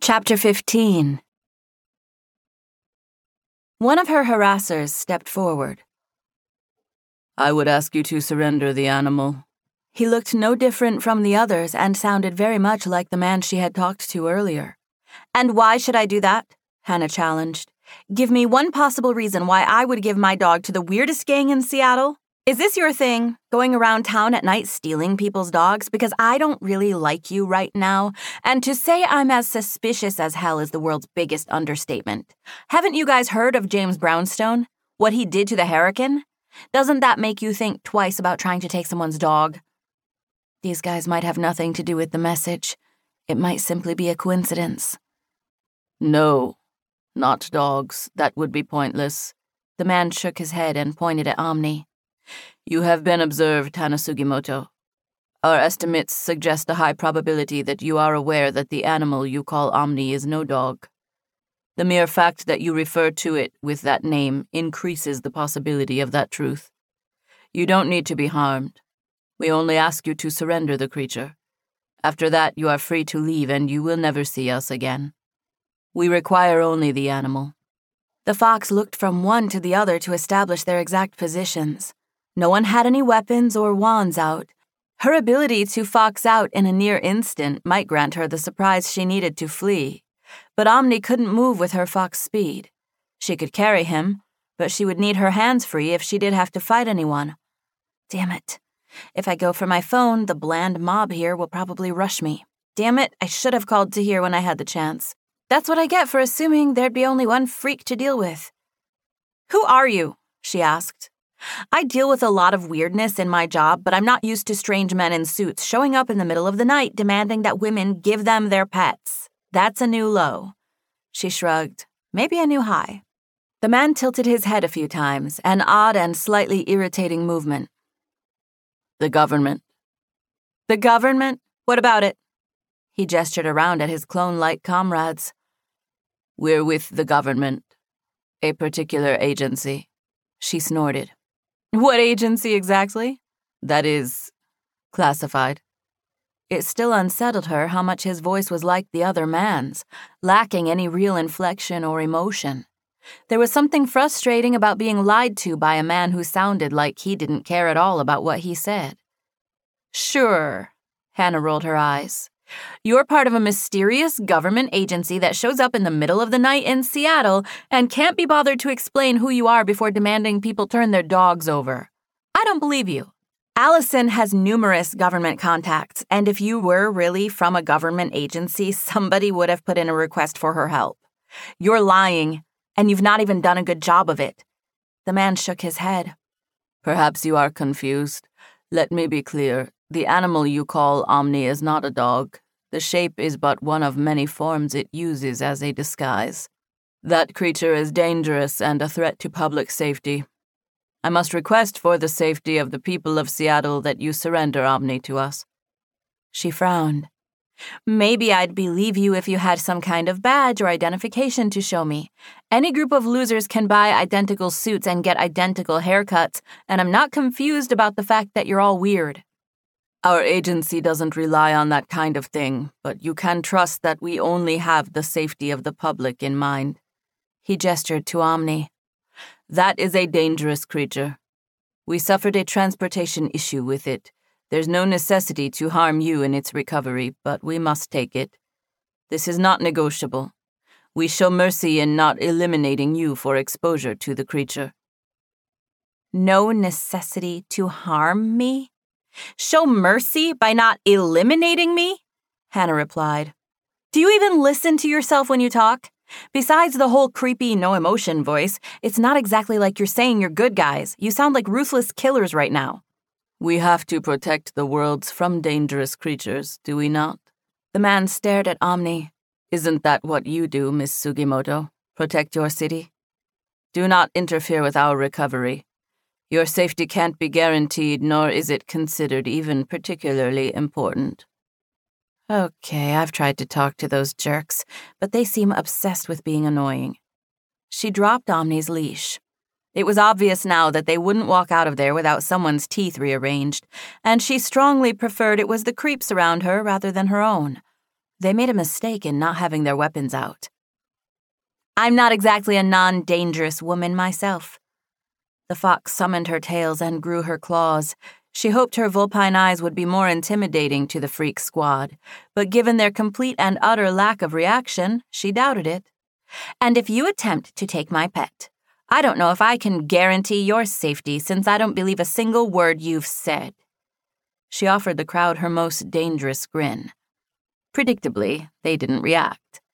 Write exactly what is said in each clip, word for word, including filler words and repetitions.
Chapter fifteen. One of her harassers stepped forward. I would ask you to surrender the animal. He looked no different from the others and sounded very much like the man she had talked to earlier. And why should I do that? Hannah challenged. Give me one possible reason why I would give my dog to the weirdest gang in Seattle. Is this your thing, going around town at night stealing people's dogs? Because I don't really like you right now, and to say I'm as suspicious as hell is the world's biggest understatement. Haven't you guys heard of James Brownstone? What he did to the Hurricane? Doesn't that make you think twice about trying to take someone's dog? These guys might have nothing to do with the message. It might simply be a coincidence. No, not dogs. That would be pointless. The man shook his head and pointed at Omni. You have been observed, Hana Sugimoto. Our estimates suggest a high probability that you are aware that the animal you call Omni is no dog. The mere fact that you refer to it with that name increases the possibility of that truth. You don't need to be harmed. We only ask you to surrender the creature. After that, you are free to leave and you will never see us again. We require only the animal. The fox looked from one to the other to establish their exact positions. No one had any weapons or wands out. Her ability to fox out in a near instant might grant her the surprise she needed to flee. But Omni couldn't move with her fox speed. She could carry him, but she would need her hands free if she did have to fight anyone. Damn it. If I go for my phone, the bland mob here will probably rush me. Damn it, I should have called Tahir when I had the chance. That's what I get for assuming there'd be only one freak to deal with. Who are you? She asked. I deal with a lot of weirdness in my job, but I'm not used to strange men in suits showing up in the middle of the night demanding that women give them their pets. That's a new low. She shrugged. Maybe a new high. The man tilted his head a few times, an odd and slightly irritating movement. The government. The government? What about it? He gestured around at his clone-like comrades. We're with the government. A particular agency. She snorted. What agency exactly? That is classified. It still unsettled her how much his voice was like the other man's, lacking any real inflection or emotion. There was something frustrating about being lied to by a man who sounded like he didn't care at all about what he said. Sure, Hannah rolled her eyes. You're part of a mysterious government agency that shows up in the middle of the night in Seattle and can't be bothered to explain who you are before demanding people turn their dogs over. I don't believe you. Allison has numerous government contacts, and if you were really from a government agency, somebody would have put in a request for her help. You're lying, and you've not even done a good job of it. The man shook his head. Perhaps you are confused. Let me be clear. The animal you call Omni is not a dog. The shape is but one of many forms it uses as a disguise. That creature is dangerous and a threat to public safety. I must request for the safety of the people of Seattle that you surrender Omni to us. She frowned. Maybe I'd believe you if you had some kind of badge or identification to show me. Any group of losers can buy identical suits and get identical haircuts, and I'm not confused about the fact that you're all weird. Our agency doesn't rely on that kind of thing, but you can trust that we only have the safety of the public in mind. He gestured to Omni. That is a dangerous creature. We suffered a transportation issue with it. There's no necessity to harm you in its recovery, but we must take it. This is not negotiable. We show mercy in not eliminating you for exposure to the creature. No necessity to harm me? Show mercy by not eliminating me? Hannah replied. Do you even listen to yourself when you talk? Besides the whole creepy, no-emotion voice, it's not exactly like you're saying you're good guys. You sound like ruthless killers right now. We have to protect the worlds from dangerous creatures, do we not? The man stared at Omni. Isn't that what you do, Miss Sugimoto? Protect your city? Do not interfere with our recovery. Your safety can't be guaranteed, nor is it considered even particularly important. Okay, I've tried to talk to those jerks, but they seem obsessed with being annoying. She dropped Omni's leash. It was obvious now that they wouldn't walk out of there without someone's teeth rearranged, and she strongly preferred it was the creeps around her rather than her own. They made a mistake in not having their weapons out. I'm not exactly a non-dangerous woman myself. The fox summoned her tails and grew her claws. She hoped her vulpine eyes would be more intimidating to the freak squad, but given their complete and utter lack of reaction, she doubted it. And if you attempt to take my pet, I don't know if I can guarantee your safety since I don't believe a single word you've said. She offered the crowd her most dangerous grin. Predictably, they didn't react.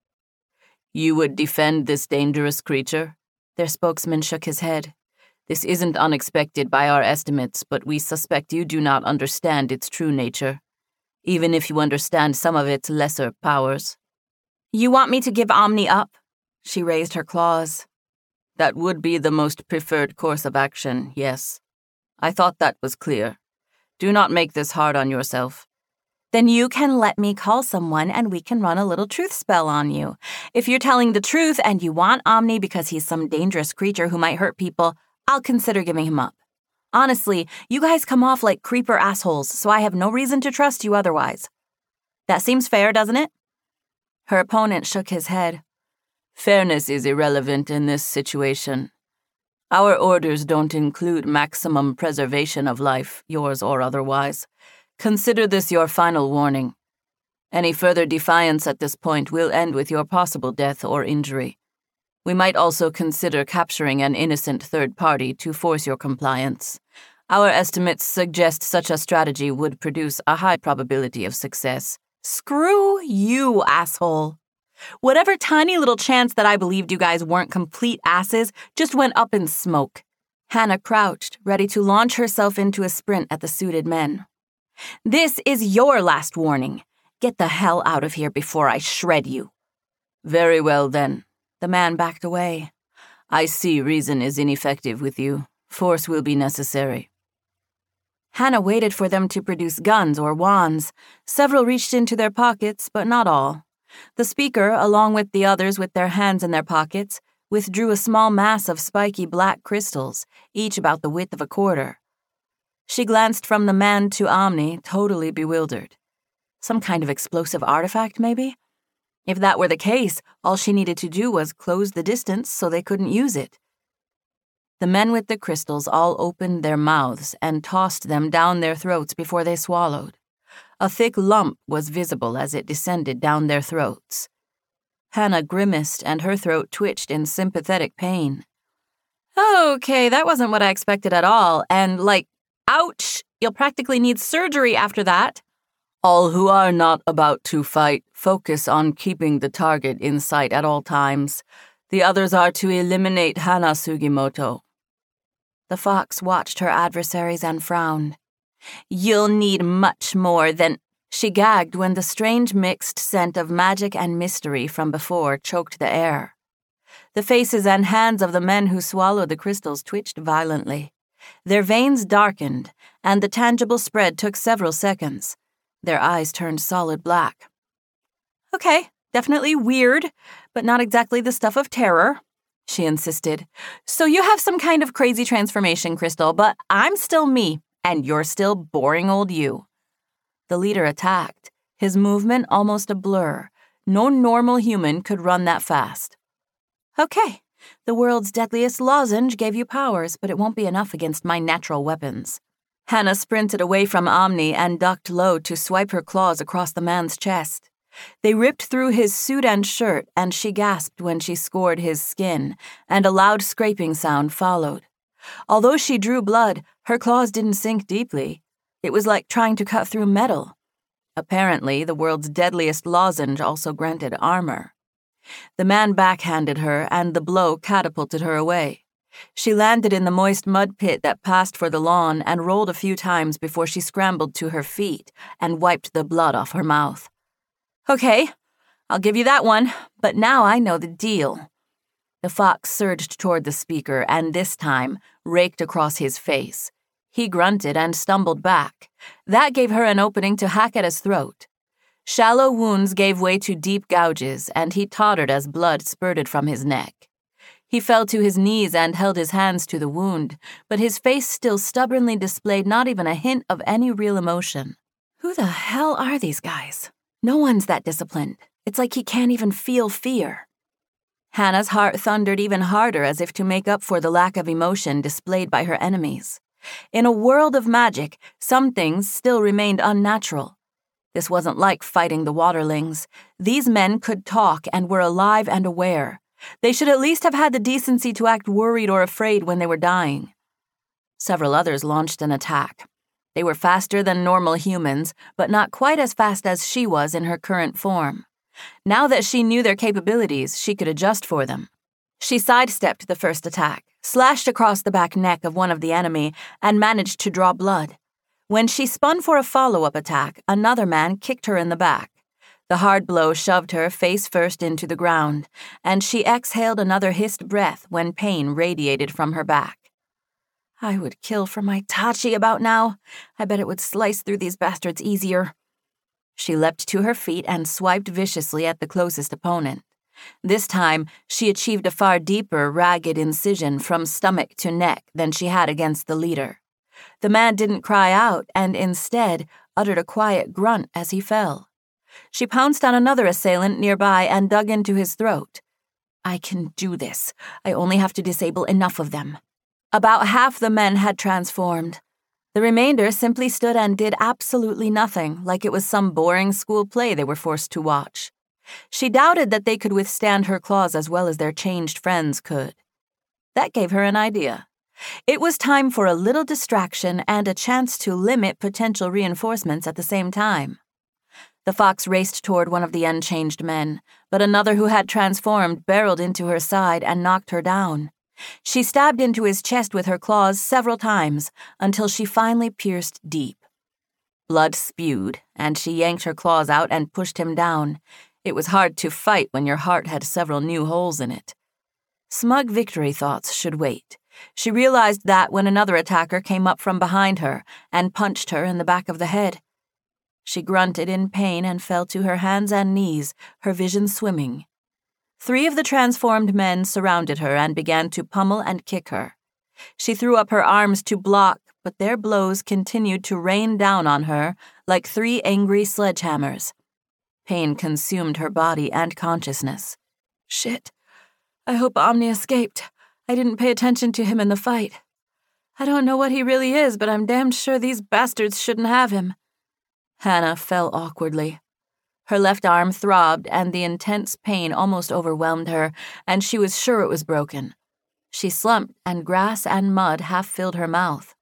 You would defend this dangerous creature? Their spokesman shook his head. This isn't unexpected by our estimates, but we suspect you do not understand its true nature, even if you understand some of its lesser powers. You want me to give Omni up? She raised her claws. That would be the most preferred course of action, yes. I thought that was clear. Do not make this hard on yourself. Then you can let me call someone and we can run a little truth spell on you. If you're telling the truth and you want Omni because he's some dangerous creature who might hurt people, I'll consider giving him up. Honestly, you guys come off like creeper assholes, so I have no reason to trust you otherwise. That seems fair, doesn't it? Her opponent shook his head. Fairness is irrelevant in this situation. Our orders don't include maximum preservation of life, yours or otherwise. Consider this your final warning. Any further defiance at this point will end with your possible death or injury. We might also consider capturing an innocent third party to force your compliance. Our estimates suggest such a strategy would produce a high probability of success. Screw you, asshole. Whatever tiny little chance that I believed you guys weren't complete asses just went up in smoke. Hannah crouched, ready to launch herself into a sprint at the suited men. This is your last warning. Get the hell out of here before I shred you. Very well, then. The man backed away. I see reason is ineffective with you. Force will be necessary. Hannah waited for them to produce guns or wands. Several reached into their pockets, but not all. The speaker, along with the others with their hands in their pockets, withdrew a small mass of spiky black crystals, each about the width of a quarter. She glanced from the man to Omni, totally bewildered. Some kind of explosive artifact, maybe? If that were the case, all she needed to do was close the distance so they couldn't use it. The men with the crystals all opened their mouths and tossed them down their throats before they swallowed. A thick lump was visible as it descended down their throats. Hannah grimaced and her throat twitched in sympathetic pain. Okay, that wasn't what I expected at all, and like, ouch, you'll practically need surgery after that. All who are not about to fight focus on keeping the target in sight at all times. The others are to eliminate Hana Sugimoto. The fox watched her adversaries and frowned. You'll need much more than... She gagged when the strange mixed scent of magic and mystery from before choked the air. The faces and hands of the men who swallowed the crystals twitched violently. Their veins darkened, and the tangible spread took several seconds. Their eyes turned solid black. Okay, definitely weird, but not exactly the stuff of terror, she insisted. So you have some kind of crazy transformation, Crystal, but I'm still me, and you're still boring old you. The leader attacked, his movement almost a blur. No normal human could run that fast. Okay, the world's deadliest lozenge gave you powers, but it won't be enough against my natural weapons. Hannah sprinted away from Omni and ducked low to swipe her claws across the man's chest. They ripped through his suit and shirt, and she gasped when she scored his skin, and a loud scraping sound followed. Although she drew blood, her claws didn't sink deeply. It was like trying to cut through metal. Apparently, the world's deadliest lozenge also granted armor. The man backhanded her, and the blow catapulted her away. She landed in the moist mud pit that passed for the lawn and rolled a few times before she scrambled to her feet and wiped the blood off her mouth. Okay, I'll give you that one, but now I know the deal. The fox surged toward the speaker and this time raked across his face. He grunted and stumbled back. That gave her an opening to hack at his throat. Shallow wounds gave way to deep gouges, and he tottered as blood spurted from his neck. He fell to his knees and held his hands to the wound, but his face still stubbornly displayed not even a hint of any real emotion. Who the hell are these guys? No one's that disciplined. It's like he can't even feel fear. Hannah's heart thundered even harder as if to make up for the lack of emotion displayed by her enemies. In a world of magic, some things still remained unnatural. This wasn't like fighting the Waterlings. These men could talk and were alive and aware. They should at least have had the decency to act worried or afraid when they were dying. Several others launched an attack. They were faster than normal humans, but not quite as fast as she was in her current form. Now that she knew their capabilities, she could adjust for them. She sidestepped the first attack, slashed across the back neck of one of the enemy, and managed to draw blood. When she spun for a follow-up attack, another man kicked her in the back. The hard blow shoved her face first into the ground, and she exhaled another hissed breath when pain radiated from her back. I would kill for my Tachi about now. I bet it would slice through these bastards easier. She leapt to her feet and swiped viciously at the closest opponent. This time, she achieved a far deeper, ragged incision from stomach to neck than she had against the leader. The man didn't cry out and instead uttered a quiet grunt as he fell. She pounced on another assailant nearby and dug into his throat. I can do this. I only have to disable enough of them. About half the men had transformed. The remainder simply stood and did absolutely nothing, like it was some boring school play they were forced to watch. She doubted that they could withstand her claws as well as their changed friends could. That gave her an idea. It was time for a little distraction and a chance to limit potential reinforcements at the same time. The fox raced toward one of the unchanged men, but another who had transformed barreled into her side and knocked her down. She stabbed into his chest with her claws several times until she finally pierced deep. Blood spewed, and she yanked her claws out and pushed him down. It was hard to fight when your heart had several new holes in it. Smug victory thoughts should wait. She realized that when another attacker came up from behind her and punched her in the back of the head. She grunted in pain and fell to her hands and knees, her vision swimming. Three of the transformed men surrounded her and began to pummel and kick her. She threw up her arms to block, but their blows continued to rain down on her like three angry sledgehammers. Pain consumed her body and consciousness. Shit. I hope Omni escaped. I didn't pay attention to him in the fight. I don't know what he really is, but I'm damned sure these bastards shouldn't have him. Hannah fell awkwardly. Her left arm throbbed, and the intense pain almost overwhelmed her, and she was sure it was broken. She slumped, and grass and mud half filled her mouth.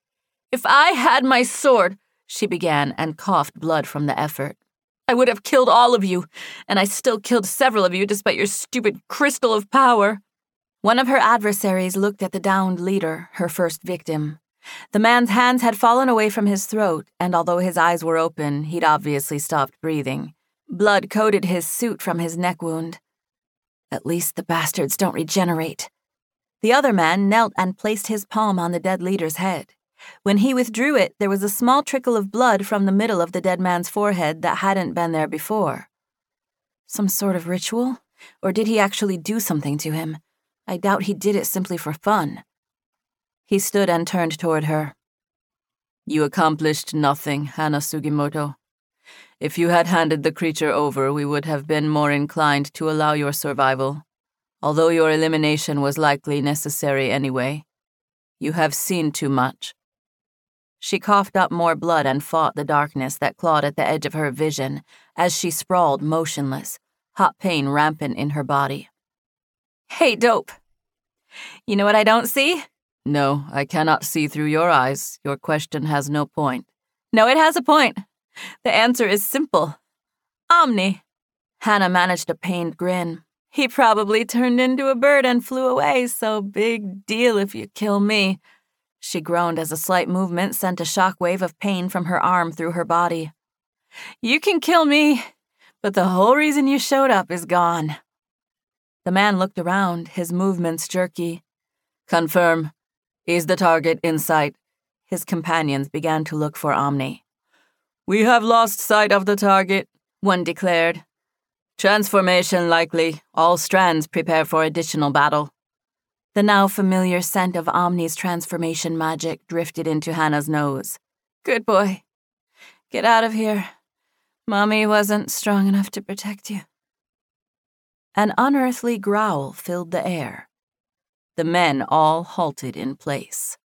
If I had my sword, she began, and coughed blood from the effort. I would have killed all of you, and I still killed several of you despite your stupid crystal of power. One of her adversaries looked at the downed leader, her first victim. The man's hands had fallen away from his throat, and although his eyes were open, he'd obviously stopped breathing. Blood coated his suit from his neck wound. At least the bastards don't regenerate. The other man knelt and placed his palm on the dead leader's head. When he withdrew it, there was a small trickle of blood from the middle of the dead man's forehead that hadn't been there before. Some sort of ritual? Or did he actually do something to him? I doubt he did it simply for fun. He stood and turned toward her. You accomplished nothing, Hana Sugimoto. If you had handed the creature over, we would have been more inclined to allow your survival, although your elimination was likely necessary anyway. You have seen too much. She coughed up more blood and fought the darkness that clawed at the edge of her vision as she sprawled motionless, hot pain rampant in her body. Hey, dope. You know what I don't see? No, I cannot see through your eyes. Your question has no point. No, it has a point. The answer is simple. Omni. Hannah managed a pained grin. He probably turned into a bird and flew away, so big deal if you kill me. She groaned as a slight movement sent a shockwave of pain from her arm through her body. You can kill me, but the whole reason you showed up is gone. The man looked around, his movements jerky. Confirm. Is the target in sight? His companions began to look for Omni. We have lost sight of the target, one declared. Transformation likely. All strands prepare for additional battle. The now familiar scent of Omni's transformation magic drifted into Hannah's nose. Good boy. Get out of here. Mommy wasn't strong enough to protect you. An unearthly growl filled the air. The men all halted in place.